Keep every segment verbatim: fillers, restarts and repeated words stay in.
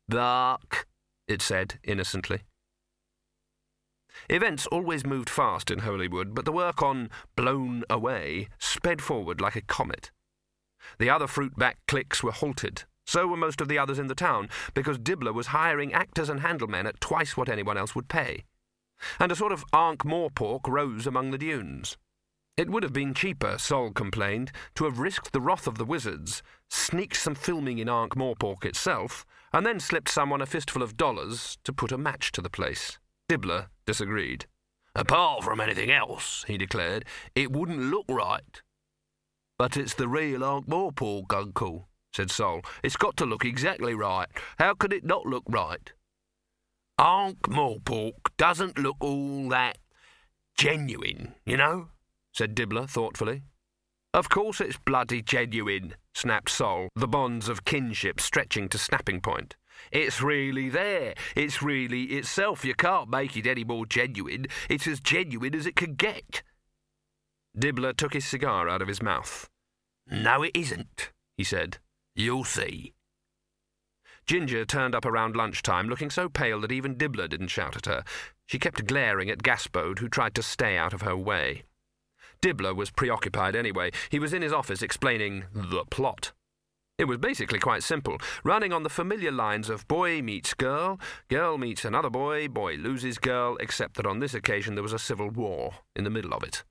Bark, it said innocently. Events always moved fast in Holywood, but the work on Blown Away sped forward like a comet. The other fruit-back cliques were halted. So were most of the others in the town, because Dibbler was hiring actors and handlemen at twice what anyone else would pay. And a sort of Ankh-Morpork rose among the dunes. It would have been cheaper, Sol complained, to have risked the wrath of the wizards, sneaked some filming in Ankh-Morpork itself, and then slipped someone a fistful of dollars to put a match to the place. Dibbler disagreed. Apart from anything else, he declared, it wouldn't look right. But it's the real Ankh-Morpork, Uncle, said Sol. It's got to look exactly right. How could it not look right? Ankh-Morpork doesn't look all that genuine, you know, said Dibbler thoughtfully. Of course it's bloody genuine, snapped Sol, the bonds of kinship stretching to snapping point. It's really there. It's really itself. You can't make it any more genuine. It's as genuine as it can get. Dibbler took his cigar out of his mouth. No, it isn't, he said. You'll see. Ginger turned up around lunchtime, looking so pale that even Dibbler didn't shout at her. She kept glaring at Gaspode, who tried to stay out of her way. Dibbler was preoccupied anyway. He was in his office explaining the plot. It was basically quite simple, running on the familiar lines of boy meets girl, girl meets another boy, boy loses girl, except that on this occasion there was a civil war in the middle of it.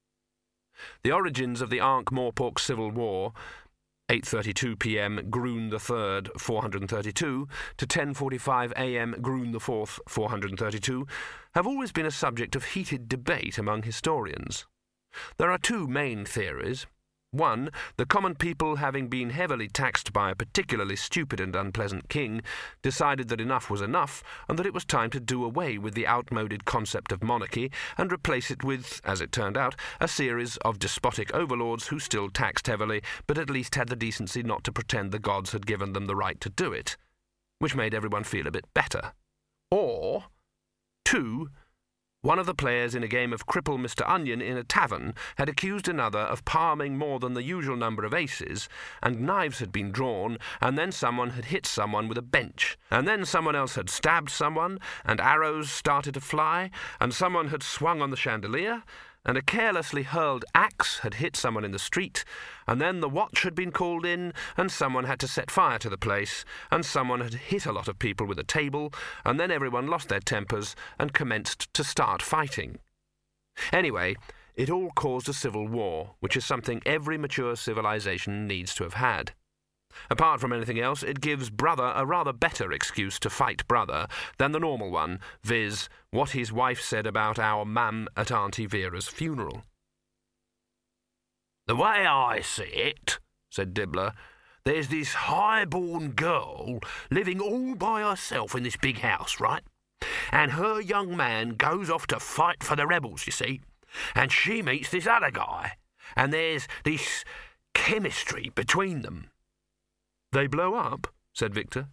The origins of the Ankh-Morpork Civil War, eight thirty-two p m Groon the third, four hundred thirty-two, to ten forty-five a m Groon the fourth, four hundred thirty-two, have always been a subject of heated debate among historians. There are two main theories. One, the common people, having been heavily taxed by a particularly stupid and unpleasant king, decided that enough was enough, and that it was time to do away with the outmoded concept of monarchy and replace it with, as it turned out, a series of despotic overlords who still taxed heavily, but at least had the decency not to pretend the gods had given them the right to do it, which made everyone feel a bit better. Or, two, one of the players in a game of Cripple Mister Onion in a tavern had accused another of palming more than the usual number of aces, and knives had been drawn, and then someone had hit someone with a bench, and then someone else had stabbed someone, and arrows started to fly, and someone had swung on the chandelier, and a carelessly hurled axe had hit someone in the street, and then the watch had been called in, and someone had to set fire to the place, and someone had hit a lot of people with a table, and then everyone lost their tempers and commenced to start fighting. Anyway, it all caused a civil war, which is something every mature civilization needs to have had. Apart from anything else, it gives brother a rather better excuse to fight brother than the normal one, viz. What his wife said about our mum at Auntie Vera's funeral. The way I see it, said Dibbler, there's this high-born girl living all by herself in this big house, right? And her young man goes off to fight for the rebels, you see, and she meets this other guy, and there's this chemistry between them. They blow up, said Victor.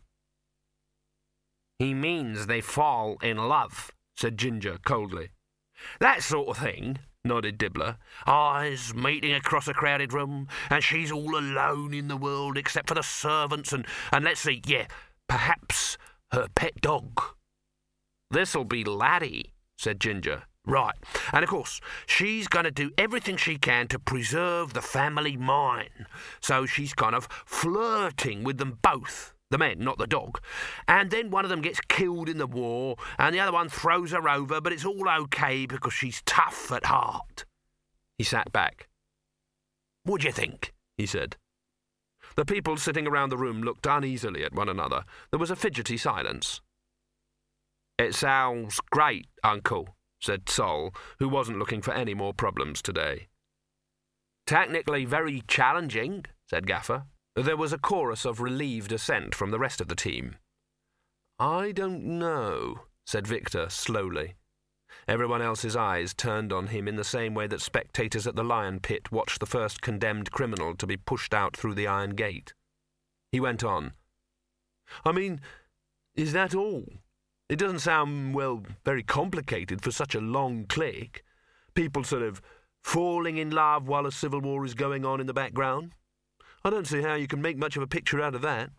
He means they fall in love, said Ginger coldly. That sort of thing, nodded Dibbler. Eyes meeting across a crowded room, and she's all alone in the world except for the servants and, and let's see, yeah, perhaps her pet dog. This'll be Laddie, said Ginger. Right, and of course, she's going to do everything she can to preserve the family mine. So she's kind of flirting with them both, the men, not the dog. And then one of them gets killed in the war, and the other one throws her over, but it's all okay because she's tough at heart. He sat back. What do you think? He said. The people sitting around the room looked uneasily at one another. There was a fidgety silence. It sounds great, Uncle, said Sol, who wasn't looking for any more problems today. Technically very challenging, said Gaffer. There was a chorus of relieved assent from the rest of the team. I don't know, said Victor slowly. Everyone else's eyes turned on him in the same way that spectators at the lion pit watched the first condemned criminal to be pushed out through the iron gate. He went on. I mean, is that all? It doesn't sound, well, very complicated for such a long clique. People sort of falling in love while a civil war is going on in the background. I don't see how you can make much of a picture out of that.